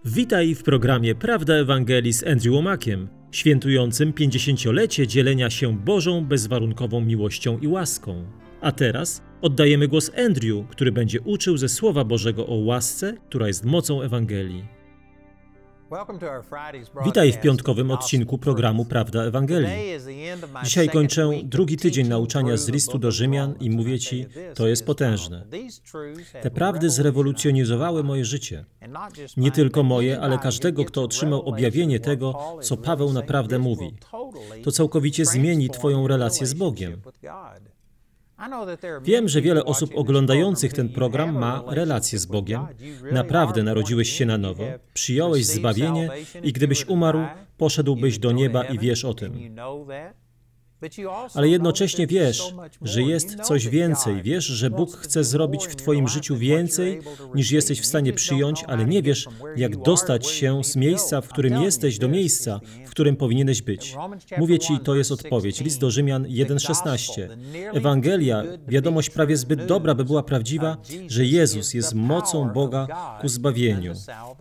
Witaj w programie Prawda Ewangelii z Andrew Womakiem, świętującym 50-lecie dzielenia się Bożą bezwarunkową miłością i łaską. A teraz oddajemy głos Andrew, który będzie uczył ze Słowa Bożego o łasce, która jest mocą Ewangelii. Witaj w piątkowym odcinku programu Prawda Ewangelii. Dzisiaj kończę drugi tydzień nauczania z listu do Rzymian i mówię Ci, to jest potężne. Te prawdy zrewolucjonizowały moje życie. Nie tylko moje, ale każdego, kto otrzymał objawienie tego, co Paweł naprawdę mówi. To całkowicie zmieni Twoją relację z Bogiem. Wiem, że wiele osób oglądających ten program ma relację z Bogiem. Naprawdę narodziłeś się na nowo, przyjąłeś zbawienie i gdybyś umarł, poszedłbyś do nieba i wiesz o tym. Ale jednocześnie wiesz, że jest coś więcej. Wiesz, że Bóg chce zrobić w Twoim życiu więcej, niż jesteś w stanie przyjąć, ale nie wiesz, jak dostać się z miejsca, w którym jesteś, do miejsca, w którym powinieneś być. Mówię Ci, to jest odpowiedź. List do Rzymian 1,16. Ewangelia, wiadomość prawie zbyt dobra, by była prawdziwa, że Jezus jest mocą Boga ku zbawieniu.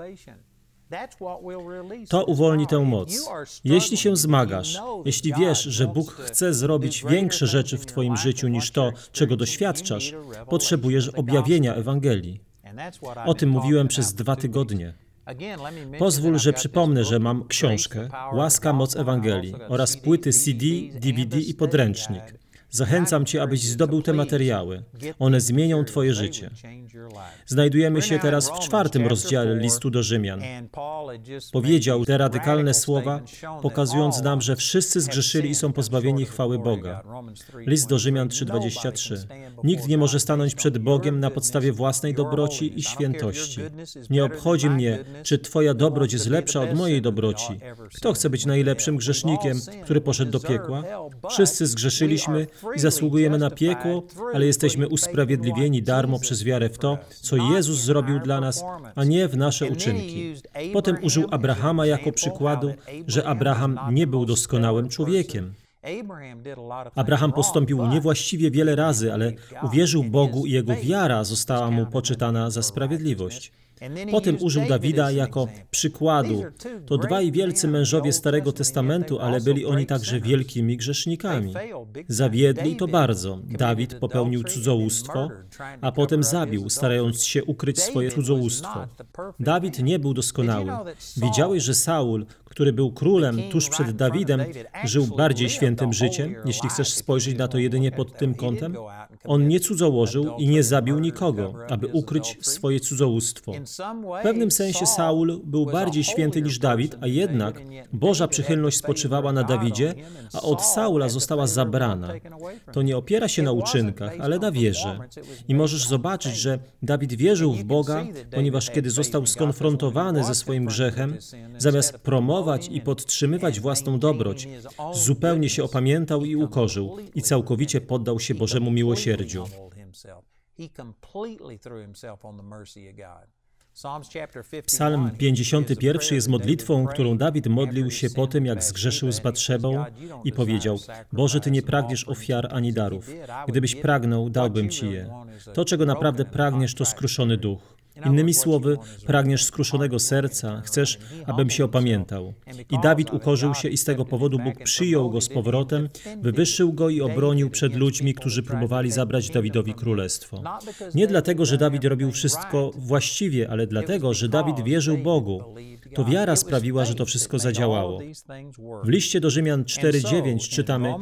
To uwolni tę moc. Jeśli się zmagasz, jeśli wiesz, że Bóg chce zrobić większe rzeczy w Twoim życiu niż to, czego doświadczasz, potrzebujesz objawienia Ewangelii. O tym mówiłem przez 2 tygodnie. Pozwól, że przypomnę, że mam książkę Łaska, moc Ewangelii oraz płyty CD, DVD i podręcznik. Zachęcam Cię, abyś zdobył te materiały. One zmienią Twoje życie. Znajdujemy się teraz w 4. rozdziale listu do Rzymian. Powiedział te radykalne słowa, pokazując nam, że wszyscy zgrzeszyli i są pozbawieni chwały Boga. List do Rzymian 3,23. Nikt nie może stanąć przed Bogiem na podstawie własnej dobroci i świętości. Nie obchodzi mnie, czy Twoja dobroć jest lepsza od mojej dobroci. Kto chce być najlepszym grzesznikiem, który poszedł do piekła? Wszyscy zgrzeszyliśmy i zasługujemy na piekło, ale jesteśmy usprawiedliwieni darmo przez wiarę w to, co Jezus zrobił dla nas, a nie w nasze uczynki. Potem użył Abrahama jako przykładu, że Abraham nie był doskonałym człowiekiem. Abraham postąpił niewłaściwie wiele razy, ale uwierzył Bogu i jego wiara została mu poczytana za sprawiedliwość. Potem użył Dawida jako przykładu. To 2 wielcy mężowie Starego Testamentu, ale byli oni także wielkimi grzesznikami. Zawiedli to bardzo. Dawid popełnił cudzołóstwo, a potem zabił, starając się ukryć swoje cudzołóstwo. Dawid nie był doskonały. Wiedziałeś, że Saul, który był królem tuż przed Dawidem, żył bardziej świętym życiem, jeśli chcesz spojrzeć na to jedynie pod tym kątem? On nie cudzołożył i nie zabił nikogo, aby ukryć swoje cudzołóstwo. W pewnym sensie Saul był bardziej święty niż Dawid, a jednak Boża przychylność spoczywała na Dawidzie, a od Saula została zabrana. To nie opiera się na uczynkach, ale na wierze. I możesz zobaczyć, że Dawid wierzył w Boga, ponieważ kiedy został skonfrontowany ze swoim grzechem, zamiast promować i podtrzymywać własną dobroć, zupełnie się opamiętał i ukorzył i całkowicie poddał się Bożemu miłosierdziu. Psalm 51 jest modlitwą, którą Dawid modlił się po tym, jak zgrzeszył z Batszebą i powiedział: Boże, Ty nie pragniesz ofiar ani darów. Gdybyś pragnął, dałbym Ci je. To, czego naprawdę pragniesz, to skruszony duch. Innymi słowy, pragniesz skruszonego serca, chcesz, abym się opamiętał. I Dawid ukorzył się i z tego powodu Bóg przyjął go z powrotem, wywyższył go i obronił przed ludźmi, którzy próbowali zabrać Dawidowi królestwo. Nie dlatego, że Dawid robił wszystko właściwie, ale dlatego, że Dawid wierzył Bogu. To wiara sprawiła, że to wszystko zadziałało. W liście do Rzymian 4,9 czytamy: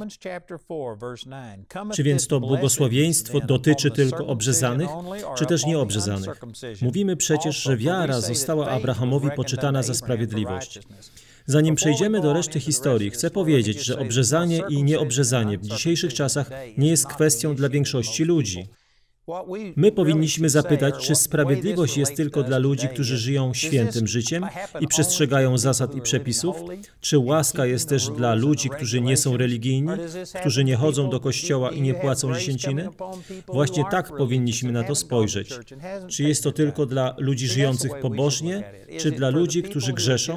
Czy więc to błogosławieństwo dotyczy tylko obrzezanych, czy też nieobrzezanych? Mówimy przecież, że wiara została Abrahamowi poczytana za sprawiedliwość. Zanim przejdziemy do reszty historii, chcę powiedzieć, że obrzezanie i nieobrzezanie w dzisiejszych czasach nie jest kwestią dla większości ludzi. My powinniśmy zapytać, czy sprawiedliwość jest tylko dla ludzi, którzy żyją świętym życiem i przestrzegają zasad i przepisów? Czy łaska jest też dla ludzi, którzy nie są religijni, którzy nie chodzą do kościoła i nie płacą dziesięciny? Właśnie tak powinniśmy na to spojrzeć. Czy jest to tylko dla ludzi żyjących pobożnie, czy dla ludzi, którzy grzeszą?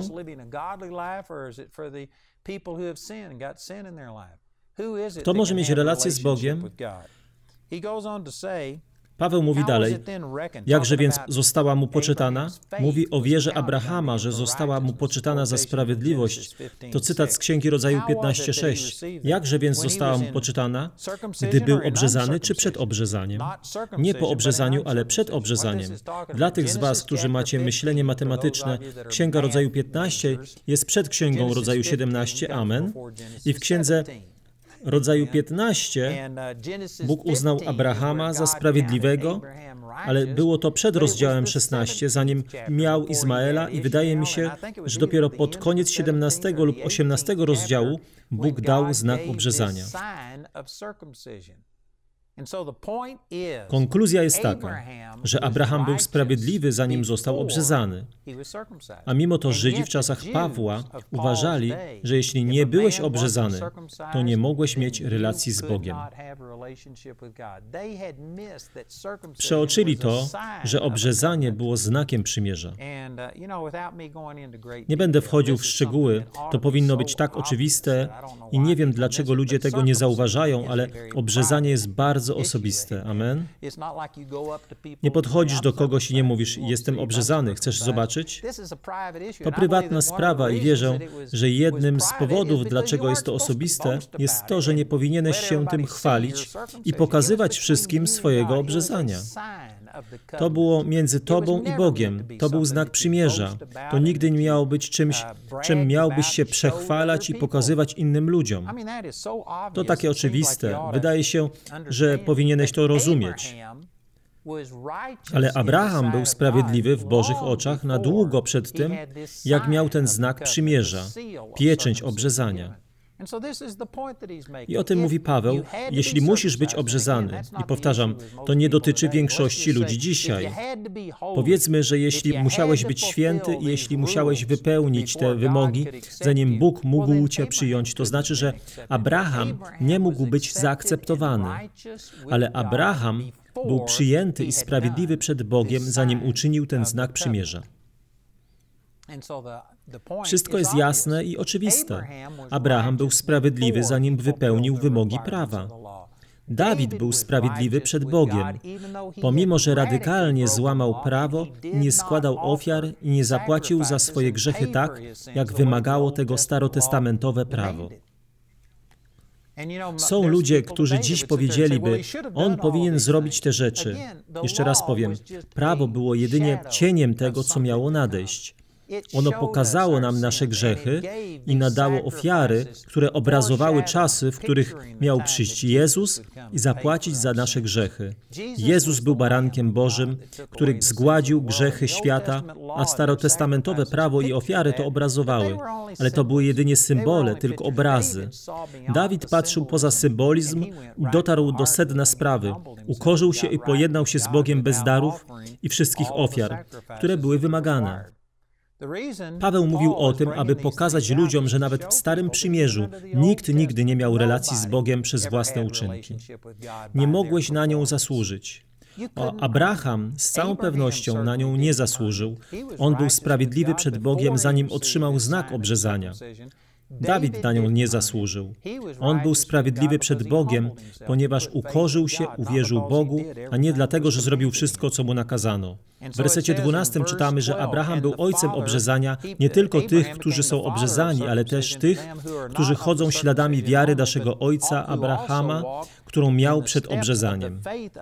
Kto może mieć relację z Bogiem? Paweł mówi dalej, jakże więc została mu poczytana? Mówi o wierze Abrahama, że została mu poczytana za sprawiedliwość. To cytat z Księgi Rodzaju 15:6. Jakże więc została mu poczytana? Gdy był obrzezany czy przed obrzezaniem? Nie po obrzezaniu, ale przed obrzezaniem. Dla tych z was, którzy macie myślenie matematyczne, Księga Rodzaju 15 jest przed Księgą Rodzaju 17, amen. I w Księdze Rodzaju 15 Bóg uznał Abrahama za sprawiedliwego, ale było to przed rozdziałem 16, zanim miał Izmaela i wydaje mi się, że dopiero pod koniec 17 lub 18 rozdziału Bóg dał znak obrzezania. Konkluzja jest taka, że Abraham był sprawiedliwy, zanim został obrzezany. A mimo to Żydzi w czasach Pawła uważali, że jeśli nie byłeś obrzezany, to nie mogłeś mieć relacji z Bogiem. Przeoczyli to, że obrzezanie było znakiem przymierza. Nie będę wchodził w szczegóły, to powinno być tak oczywiste i nie wiem, dlaczego ludzie tego nie zauważają, ale obrzezanie jest bardzo osobiste. Amen? Nie podchodzisz do kogoś i nie mówisz, jestem obrzezany, chcesz zobaczyć? To prywatna sprawa i wierzę, że jednym z powodów, dlaczego jest to osobiste, jest to, że nie powinieneś się tym chwalić i pokazywać wszystkim swojego obrzezania. To było między tobą i Bogiem. To był znak przymierza. To nigdy nie miało być czymś, czym miałbyś się przechwalać i pokazywać innym ludziom. To takie oczywiste. Wydaje się, że powinieneś to rozumieć. Ale Abraham był sprawiedliwy w Bożych oczach na długo przed tym, jak miał ten znak przymierza, pieczęć obrzezania. I o tym mówi Paweł, jeśli musisz być obrzezany. I powtarzam, to nie dotyczy większości ludzi dzisiaj. Powiedzmy, że jeśli musiałeś być święty i jeśli musiałeś wypełnić te wymogi, zanim Bóg mógł cię przyjąć, to znaczy, że Abraham nie mógł być zaakceptowany. Ale Abraham był przyjęty i sprawiedliwy przed Bogiem, zanim uczynił ten znak przymierza. Wszystko jest jasne i oczywiste. Abraham był sprawiedliwy, zanim wypełnił wymogi prawa. Dawid był sprawiedliwy przed Bogiem. Pomimo że radykalnie złamał prawo, nie składał ofiar i nie zapłacił za swoje grzechy tak, jak wymagało tego starotestamentowe prawo. Są ludzie, którzy dziś powiedzieliby, on powinien zrobić te rzeczy. Jeszcze raz powiem, prawo było jedynie cieniem tego, co miało nadejść. Ono pokazało nam nasze grzechy i nadało ofiary, które obrazowały czasy, w których miał przyjść Jezus i zapłacić za nasze grzechy. Jezus był barankiem Bożym, który zgładził grzechy świata, a starotestamentowe prawo i ofiary to obrazowały. Ale to były jedynie symbole, tylko obrazy. Dawid patrzył poza symbolizm i dotarł do sedna sprawy. Ukorzył się i pojednał się z Bogiem bez darów i wszystkich ofiar, które były wymagane. Paweł mówił o tym, aby pokazać ludziom, że nawet w Starym Przymierzu nikt nigdy nie miał relacji z Bogiem przez własne uczynki. Nie mogłeś na nią zasłużyć. Abraham z całą pewnością na nią nie zasłużył. On był sprawiedliwy przed Bogiem, zanim otrzymał znak obrzezania. Dawid na nią nie zasłużył. On był sprawiedliwy przed Bogiem, ponieważ ukorzył się, uwierzył Bogu, a nie dlatego, że zrobił wszystko, co mu nakazano. W wersecie 12 czytamy, że Abraham był ojcem obrzezania nie tylko tych, którzy są obrzezani, ale też tych, którzy chodzą śladami wiary naszego ojca Abrahama, którą miał przed obrzezaniem.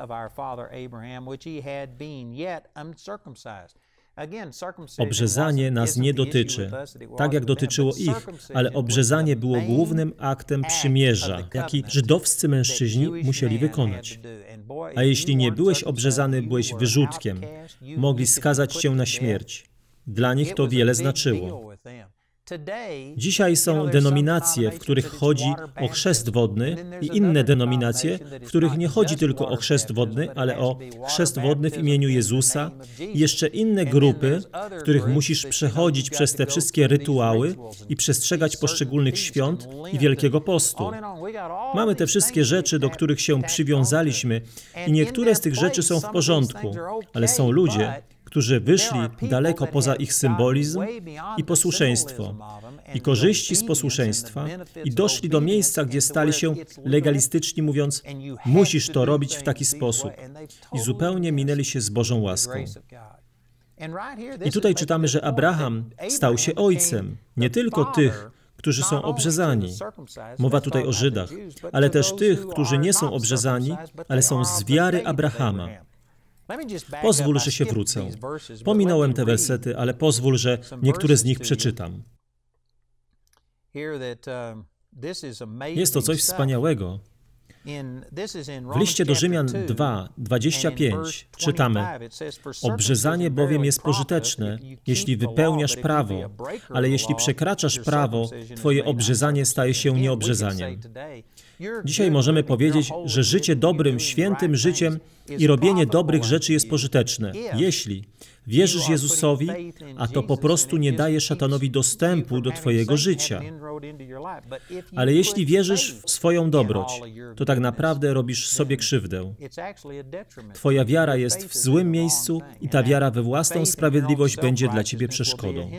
Obrzezanie nas nie dotyczy, tak jak dotyczyło ich, ale obrzezanie było głównym aktem przymierza, jaki żydowscy mężczyźni musieli wykonać. A jeśli nie byłeś obrzezany, byłeś wyrzutkiem. Mogli skazać cię na śmierć. Dla nich to wiele znaczyło. Dzisiaj są denominacje, w których chodzi o chrzest wodny i inne denominacje, w których nie chodzi tylko o chrzest wodny, ale o chrzest wodny w imieniu Jezusa i jeszcze inne grupy, w których musisz przechodzić przez te wszystkie rytuały i przestrzegać poszczególnych świąt i Wielkiego Postu. Mamy te wszystkie rzeczy, do których się przywiązaliśmy i niektóre z tych rzeczy są w porządku, ale są ludzie, którzy wyszli daleko poza ich symbolizm i posłuszeństwo i korzyści z posłuszeństwa i doszli do miejsca, gdzie stali się legalistyczni, mówiąc, musisz to robić w taki sposób i zupełnie minęli się z Bożą łaską. I tutaj czytamy, że Abraham stał się ojcem nie tylko tych, którzy są obrzezani. Mowa tutaj o Żydach, ale też tych, którzy nie są obrzezani, ale są z wiary Abrahama. Pozwól, że się wrócę. Pominąłem te wersety, ale pozwól, że niektóre z nich przeczytam. Jest to coś wspaniałego. W liście do Rzymian 2:25 czytamy: obrzezanie bowiem jest pożyteczne, jeśli wypełniasz prawo, ale jeśli przekraczasz prawo, twoje obrzezanie staje się nieobrzezaniem. Dzisiaj możemy powiedzieć, że życie dobrym, świętym życiem i robienie dobrych rzeczy jest pożyteczne, jeśli wierzysz Jezusowi, a to po prostu nie daje szatanowi dostępu do twojego życia. Ale jeśli wierzysz w swoją dobroć, to tak naprawdę robisz sobie krzywdę. Twoja wiara jest w złym miejscu i ta wiara we własną sprawiedliwość będzie dla ciebie przeszkodą.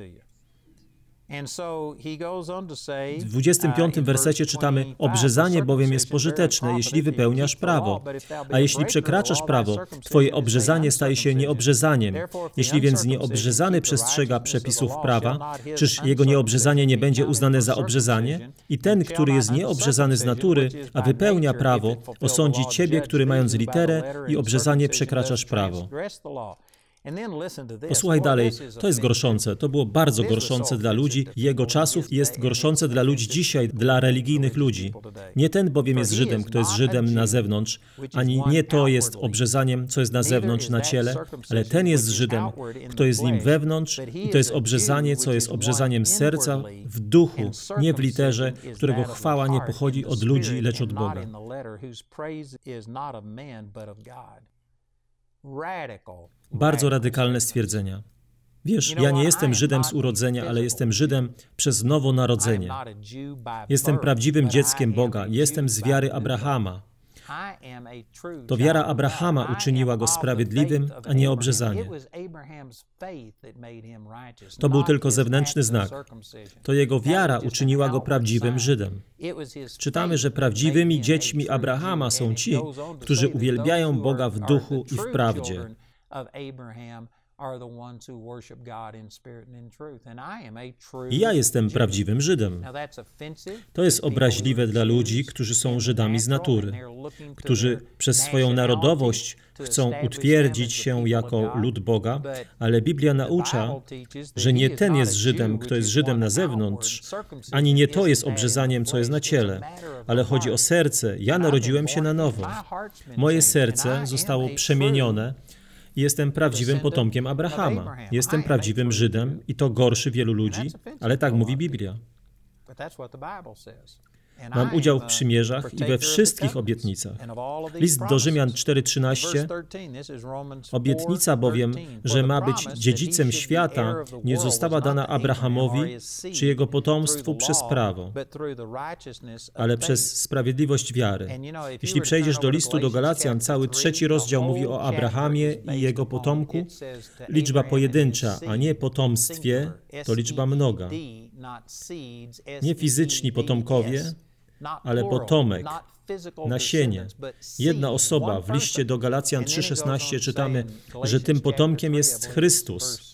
W 25 wersecie czytamy: obrzezanie bowiem jest pożyteczne, jeśli wypełniasz prawo, a jeśli przekraczasz prawo, twoje obrzezanie staje się nieobrzezaniem. Jeśli więc nieobrzezany przestrzega przepisów prawa, czyż jego nieobrzezanie nie będzie uznane za obrzezanie? I ten, który jest nieobrzezany z natury, a wypełnia prawo, osądzi ciebie, który mając literę i obrzezanie przekraczasz prawo. Posłuchaj dalej, to jest gorszące. To było bardzo gorszące dla ludzi jego czasów i jest gorszące dla ludzi dzisiaj, dla religijnych ludzi. Nie ten bowiem jest Żydem, kto jest Żydem na zewnątrz, ani nie to jest obrzezaniem, co jest na zewnątrz, na ciele, ale ten jest Żydem, kto jest nim wewnątrz i to jest obrzezanie, co jest obrzezaniem serca w duchu, nie w literze, którego chwała nie pochodzi od ludzi, lecz od Boga. Bardzo radykalne stwierdzenia. Wiesz, ja nie jestem Żydem z urodzenia, ale jestem Żydem przez nowonarodzenie. Jestem prawdziwym dzieckiem Boga. Jestem z wiary Abrahama. To wiara Abrahama uczyniła go sprawiedliwym, a nie obrzezanie. To był tylko zewnętrzny znak. To jego wiara uczyniła go prawdziwym Żydem. Czytamy, że prawdziwymi dziećmi Abrahama są ci, którzy uwielbiają Boga w duchu i w prawdzie. I ja jestem prawdziwym Żydem. To jest obraźliwe dla ludzi, którzy są Żydami z natury, którzy przez swoją narodowość chcą utwierdzić się jako lud Boga, ale Biblia naucza, że nie ten jest Żydem, kto jest Żydem na zewnątrz, ani nie to jest obrzezaniem, co jest na ciele, ale chodzi o serce. Ja narodziłem się na nowo. Moje serce zostało przemienione. Jestem prawdziwym potomkiem Abrahama. Jestem prawdziwym Żydem i to gorszy wielu ludzi, ale tak mówi Biblia. Mam udział w przymierzach i we wszystkich obietnicach. List do Rzymian 4:13. Obietnica bowiem, że ma być dziedzicem świata, nie została dana Abrahamowi czy jego potomstwu przez prawo, ale przez sprawiedliwość wiary. Jeśli przejdziesz do listu do Galacjan, cały 3 rozdział mówi o Abrahamie i jego potomku. Liczba pojedyncza, a nie potomstwie, to liczba mnoga. Nie fizyczni potomkowie, ale potomek, nasienie. Jedna osoba. W liście do Galacjan 3:16 czytamy, że tym potomkiem jest Chrystus.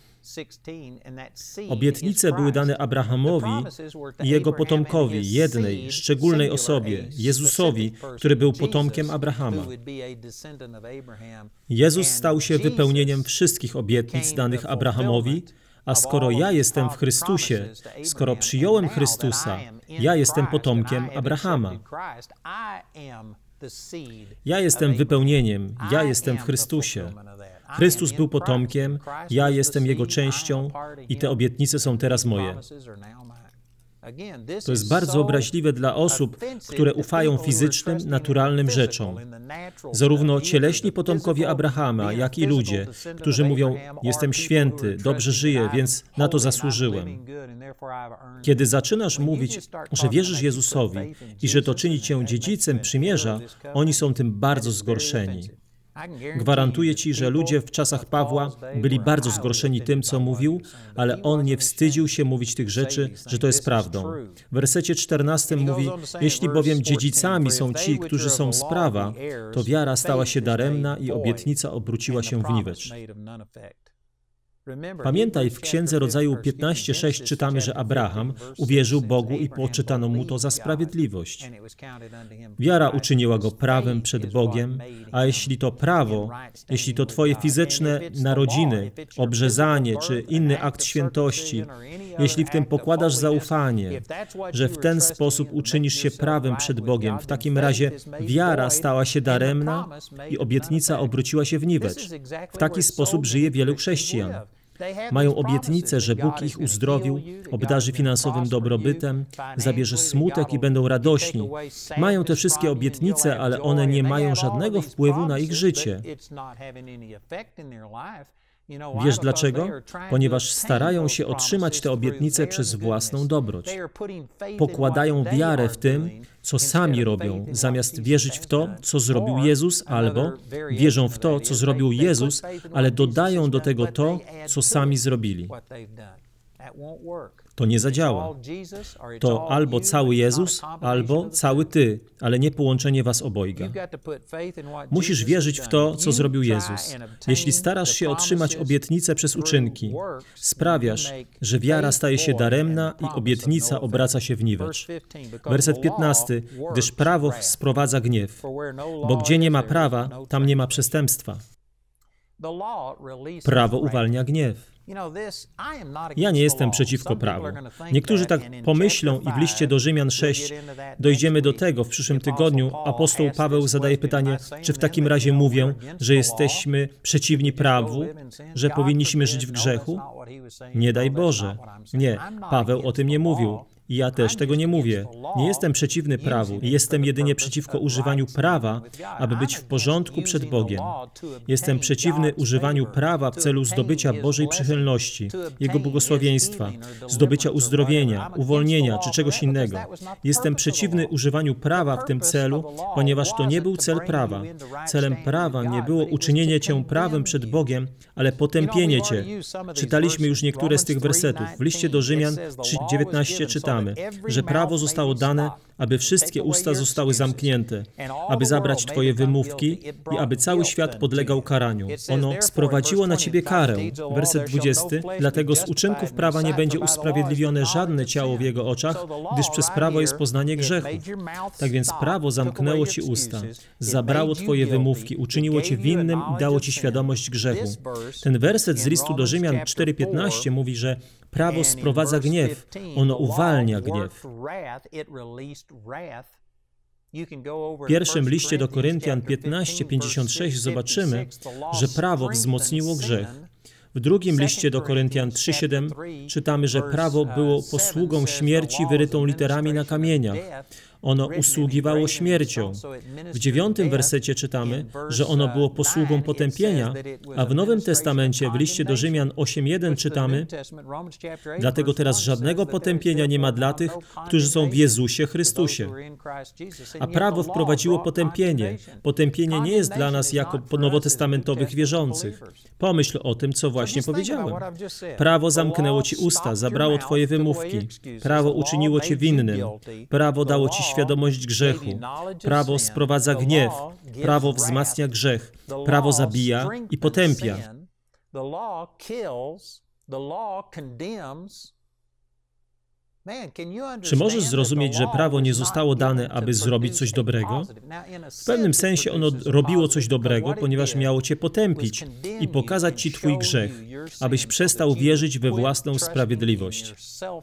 Obietnice były dane Abrahamowi i jego potomkowi, jednej, szczególnej osobie, Jezusowi, który był potomkiem Abrahama. Jezus stał się wypełnieniem wszystkich obietnic danych Abrahamowi, a skoro ja jestem w Chrystusie, skoro przyjąłem Chrystusa, ja jestem potomkiem Abrahama. Ja jestem wypełnieniem, ja jestem w Chrystusie. Chrystus był potomkiem, ja jestem Jego częścią i te obietnice są teraz moje. To jest bardzo obraźliwe dla osób, które ufają fizycznym, naturalnym rzeczom. Zarówno cieleśni potomkowie Abrahama, jak i ludzie, którzy mówią, jestem święty, dobrze żyję, więc na to zasłużyłem. Kiedy zaczynasz mówić, że wierzysz Jezusowi i że to czyni cię dziedzicem przymierza, oni są tym bardzo zgorszeni. Gwarantuję Ci, że ludzie w czasach Pawła byli bardzo zgorszeni tym, co mówił, ale on nie wstydził się mówić tych rzeczy, że to jest prawdą. W wersecie 14 mówi: jeśli bowiem dziedzicami są ci, którzy są z prawa, to wiara stała się daremna i obietnica obróciła się w niwecz. Pamiętaj, w Księdze Rodzaju 15:6 czytamy, że Abraham uwierzył Bogu i poczytano mu to za sprawiedliwość. Wiara uczyniła go prawem przed Bogiem, a jeśli to prawo, jeśli to Twoje fizyczne narodziny, obrzezanie czy inny akt świętości, jeśli w tym pokładasz zaufanie, że w ten sposób uczynisz się prawem przed Bogiem, w takim razie wiara stała się daremna i obietnica obróciła się w niwecz. W taki sposób żyje wielu chrześcijan. Mają obietnicę, że Bóg ich uzdrowił, obdarzy finansowym dobrobytem, zabierze smutek i będą radośni. Mają te wszystkie obietnice, ale one nie mają żadnego wpływu na ich życie. Wiesz dlaczego? Ponieważ starają się otrzymać te obietnice przez własną dobroć. Pokładają wiarę w tym, co sami robią, zamiast wierzyć w to, co zrobił Jezus, albo wierzą w to, co zrobił Jezus, ale dodają do tego to, co sami zrobili. To nie zadziała. To albo cały Jezus, albo cały Ty, ale nie połączenie was obojga. Musisz wierzyć w to, co zrobił Jezus. Jeśli starasz się otrzymać obietnicę przez uczynki, sprawiasz, że wiara staje się daremna i obietnica obraca się w niwecz. Werset 15. Gdyż prawo sprowadza gniew, bo gdzie nie ma prawa, tam nie ma przestępstwa. Prawo uwalnia gniew. Ja nie jestem przeciwko prawu. Niektórzy tak pomyślą i w liście do Rzymian 6 dojdziemy do tego w przyszłym tygodniu. Apostoł Paweł zadaje pytanie, czy w takim razie mówię, że jesteśmy przeciwni prawu, że powinniśmy żyć w grzechu? Nie daj Boże. Nie, Paweł o tym nie mówił. I ja też tego nie mówię. Nie jestem przeciwny prawu. Jestem jedynie przeciwko używaniu prawa, aby być w porządku przed Bogiem. Jestem przeciwny używaniu prawa w celu zdobycia Bożej przychylności, Jego błogosławieństwa, zdobycia uzdrowienia, uwolnienia czy czegoś innego. Jestem przeciwny używaniu prawa w tym celu, ponieważ to nie był cel prawa. Celem prawa nie było uczynienie Cię prawem przed Bogiem, ale potępienie Cię. Czytaliśmy już niektóre z tych wersetów. W liście do Rzymian 3:19 czytamy, że prawo zostało dane, aby wszystkie usta zostały zamknięte, aby zabrać Twoje wymówki i aby cały świat podlegał karaniu. Ono sprowadziło na Ciebie karę. Werset 20. Dlatego z uczynków prawa nie będzie usprawiedliwione żadne ciało w Jego oczach, gdyż przez prawo jest poznanie grzechu. Tak więc prawo zamknęło Ci usta, zabrało Twoje wymówki, uczyniło Cię winnym i dało Ci świadomość grzechu. Ten werset z listu do Rzymian 4:15 mówi, że prawo sprowadza gniew, ono uwalnia gniew. W pierwszym liście do Koryntian 15:56 zobaczymy, że prawo wzmocniło grzech. W drugim liście do Koryntian 3:7 czytamy, że prawo było posługą śmierci wyrytą literami na kamieniach. Ono usługiwało śmiercią. W 9 wersecie czytamy, że ono było posługą potępienia, a w Nowym Testamencie, w liście do Rzymian 8:1 czytamy, dlatego teraz żadnego potępienia nie ma dla tych, którzy są w Jezusie Chrystusie. A prawo wprowadziło potępienie. Potępienie nie jest dla nas jako nowotestamentowych wierzących. Pomyśl o tym, co właśnie powiedziałem. Prawo zamknęło Ci usta, zabrało Twoje wymówki. Prawo uczyniło Cię winnym. Prawo dało Ci świadomość grzechu. Prawo sprowadza gniew. Prawo wzmacnia grzech. Prawo zabija i potępia. Czy możesz zrozumieć, że prawo nie zostało dane, aby zrobić coś dobrego? W pewnym sensie ono robiło coś dobrego, ponieważ miało Cię potępić i pokazać Ci Twój grzech, abyś przestał wierzyć we własną sprawiedliwość.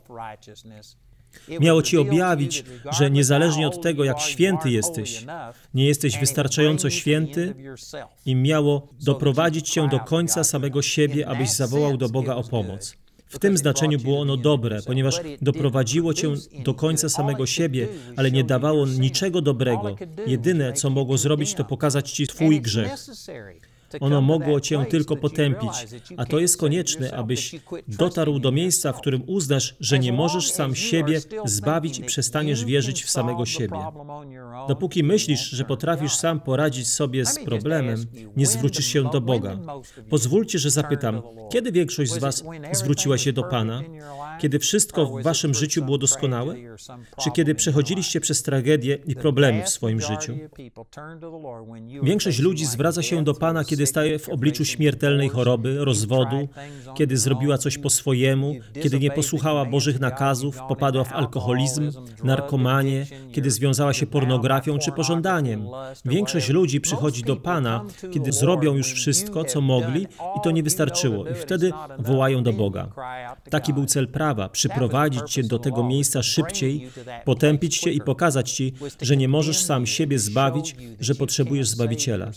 Miało Ci objawić, że niezależnie od tego, jak święty jesteś, nie jesteś wystarczająco święty i miało doprowadzić Cię do końca samego siebie, abyś zawołał do Boga o pomoc. W tym znaczeniu było ono dobre, ponieważ doprowadziło Cię do końca samego siebie, ale nie dawało niczego dobrego. Jedyne, co mogło zrobić, to pokazać Ci Twój grzech. Ono mogło cię tylko potępić, a to jest konieczne, abyś dotarł do miejsca, w którym uznasz, że nie możesz sam siebie zbawić i przestaniesz wierzyć w samego siebie. Dopóki myślisz, że potrafisz sam poradzić sobie z problemem, nie zwrócisz się do Boga. Pozwólcie, że zapytam, kiedy większość z was zwróciła się do Pana? Kiedy wszystko w waszym życiu było doskonałe? Czy kiedy przechodziliście przez tragedie i problemy w swoim życiu? Większość ludzi zwraca się do Pana, kiedy staje w obliczu śmiertelnej choroby, rozwodu, kiedy zrobiła coś po swojemu, kiedy nie posłuchała Bożych nakazów, popadła w alkoholizm, narkomanię, kiedy związała się pornografią czy pożądaniem. Większość ludzi przychodzi do Pana, kiedy zrobią już wszystko, co mogli i to nie wystarczyło i wtedy wołają do Boga. Taki był cel prawa, przyprowadzić cię do tego miejsca szybciej, potępić cię i pokazać ci, że nie możesz sam siebie zbawić, że potrzebujesz Zbawiciela.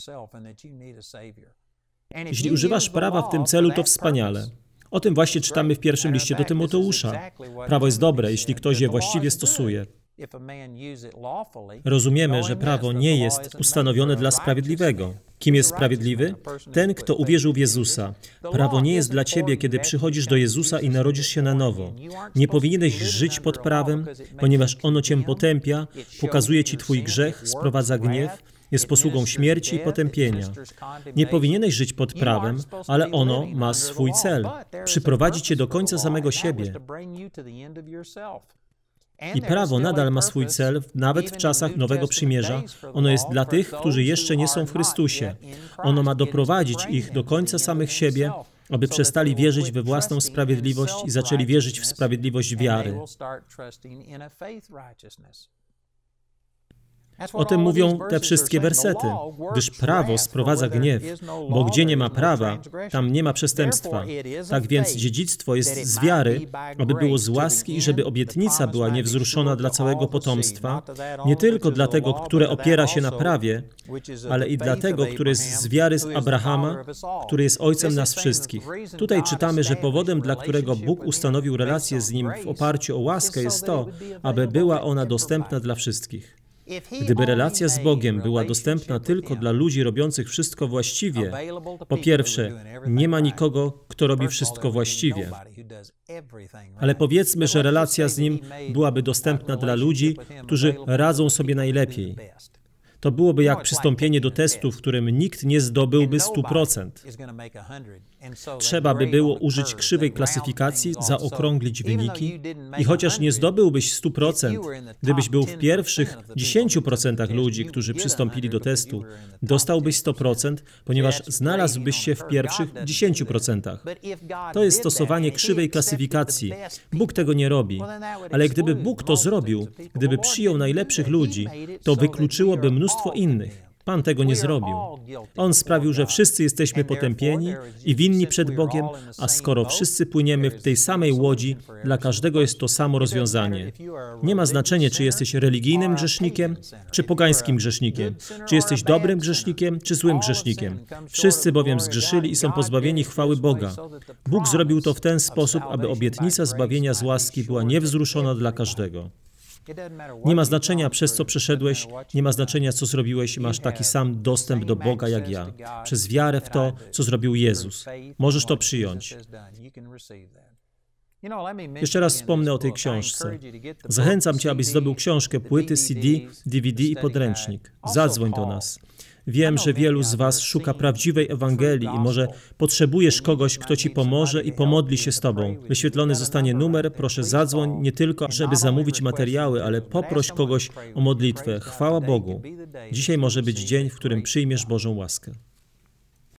Jeśli używasz prawa w tym celu, to wspaniale. O tym właśnie czytamy w pierwszym liście do Tymoteusza. Prawo jest dobre, jeśli ktoś je właściwie stosuje. Rozumiemy, że prawo nie jest ustanowione dla sprawiedliwego. Kim jest sprawiedliwy? Ten, kto uwierzył w Jezusa. Prawo nie jest dla ciebie, kiedy przychodzisz do Jezusa i narodzisz się na nowo. Nie powinieneś żyć pod prawem, ponieważ ono cię potępia, pokazuje ci twój grzech, sprowadza gniew, jest posługą śmierci i potępienia. Nie powinieneś żyć pod prawem, ale ono ma swój cel. Przyprowadzić cię do końca samego siebie. I prawo nadal ma swój cel, nawet w czasach Nowego Przymierza. Ono jest dla tych, którzy jeszcze nie są w Chrystusie. Ono ma doprowadzić ich do końca samych siebie, aby przestali wierzyć we własną sprawiedliwość i zaczęli wierzyć w sprawiedliwość wiary. O tym mówią te wszystkie wersety, gdyż prawo sprowadza gniew, bo gdzie nie ma prawa, tam nie ma przestępstwa. Tak więc dziedzictwo jest z wiary, aby było z łaski i żeby obietnica była niewzruszona dla całego potomstwa, nie tylko dla tego, które opiera się na prawie, ale i dla tego, który jest z wiary z Abrahama, który jest ojcem nas wszystkich. Tutaj czytamy, że powodem, dla którego Bóg ustanowił relację z nim w oparciu o łaskę, jest to, aby była ona dostępna dla wszystkich. Gdyby relacja z Bogiem była dostępna tylko dla ludzi robiących wszystko właściwie, po pierwsze, nie ma nikogo, kto robi wszystko właściwie. Ale powiedzmy, że relacja z Nim byłaby dostępna dla ludzi, którzy radzą sobie najlepiej. To byłoby jak przystąpienie do testu, w którym nikt nie zdobyłby 100%. Trzeba by było użyć krzywej klasyfikacji, zaokrąglić wyniki i chociaż nie zdobyłbyś 100%, gdybyś był w pierwszych 10% ludzi, którzy przystąpili do testu, dostałbyś 100%, ponieważ znalazłbyś się w pierwszych 10%. To jest stosowanie krzywej klasyfikacji. Bóg tego nie robi. Ale gdyby Bóg to zrobił, gdyby przyjął najlepszych ludzi, to wykluczyłoby mnóstwo innych. Pan tego nie zrobił. On sprawił, że wszyscy jesteśmy potępieni i winni przed Bogiem, a skoro wszyscy płyniemy w tej samej łodzi, dla każdego jest to samo rozwiązanie. Nie ma znaczenia, czy jesteś religijnym grzesznikiem, czy pogańskim grzesznikiem, czy jesteś dobrym grzesznikiem, czy złym grzesznikiem. Wszyscy bowiem zgrzeszyli i są pozbawieni chwały Boga. Bóg zrobił to w ten sposób, aby obietnica zbawienia z łaski była niewzruszona dla każdego. Nie ma znaczenia, przez co przeszedłeś, nie ma znaczenia, co zrobiłeś, masz taki sam dostęp do Boga jak ja. Przez wiarę w to, co zrobił Jezus. Możesz to przyjąć. Jeszcze raz wspomnę o tej książce. Zachęcam Cię, abyś zdobył książkę, płyty, CD, DVD i podręcznik. Zadzwoń do nas. Wiem, że wielu z Was szuka prawdziwej Ewangelii i może potrzebujesz kogoś, kto Ci pomoże i pomodli się z Tobą. Wyświetlony zostanie numer, proszę zadzwoń nie tylko, żeby zamówić materiały, ale poproś kogoś o modlitwę. Chwała Bogu. Dzisiaj może być dzień, w którym przyjmiesz Bożą łaskę.